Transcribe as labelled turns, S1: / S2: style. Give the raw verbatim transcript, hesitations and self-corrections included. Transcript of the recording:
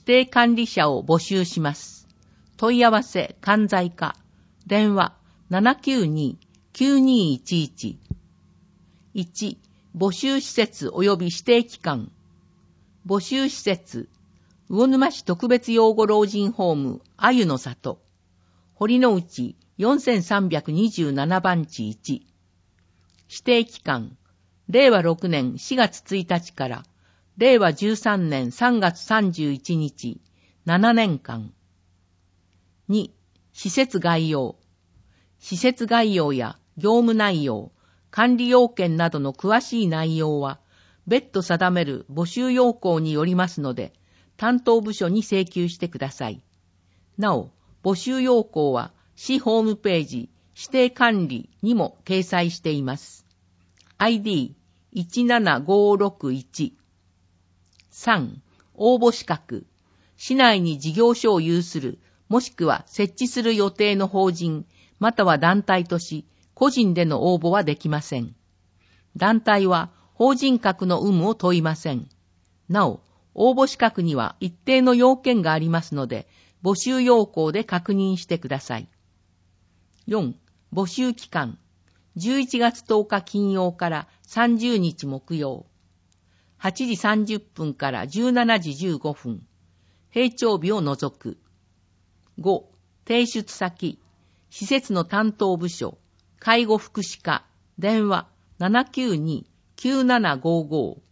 S1: 定管理者を募集します。問い合わせ関西課。電話 ななきゅうに きゅうにいちいち。いち、募集施設及び指定機関。募集施設、魚沼市特別養護老人ホーム、あゆの里。堀之内よんさんにななばんちいち。指定期間、れいわろくねんしがつついたちかられいわじゅうさんねんさんがつさんじゅういちにち、ななねんかん。に、施設概要。施設概要や業務内容、管理要件などの詳しい内容は、別途定める募集要項によりますので、担当部署に請求してください。なお、募集要項は市ホームページ、指定管理にも掲載しています。アイディーいちななごろくいち。さん、応募資格。市内に事業所を有する、もしくは設置する予定の法人、または団体とし、個人での応募はできません。団体は法人格の有無を問いません。なお、応募資格には一定の要件がありますので、募集要項で確認してください。よん、募集期間。じゅういちがつとおか金曜からさんじゅうにち木曜。はちじさんじゅっぷんからじゅうしちじじゅうごふん。閉庁日を除く。ご、提出先。施設の担当部署。介護福祉課。電話 ななきゅうに きゅうななごご。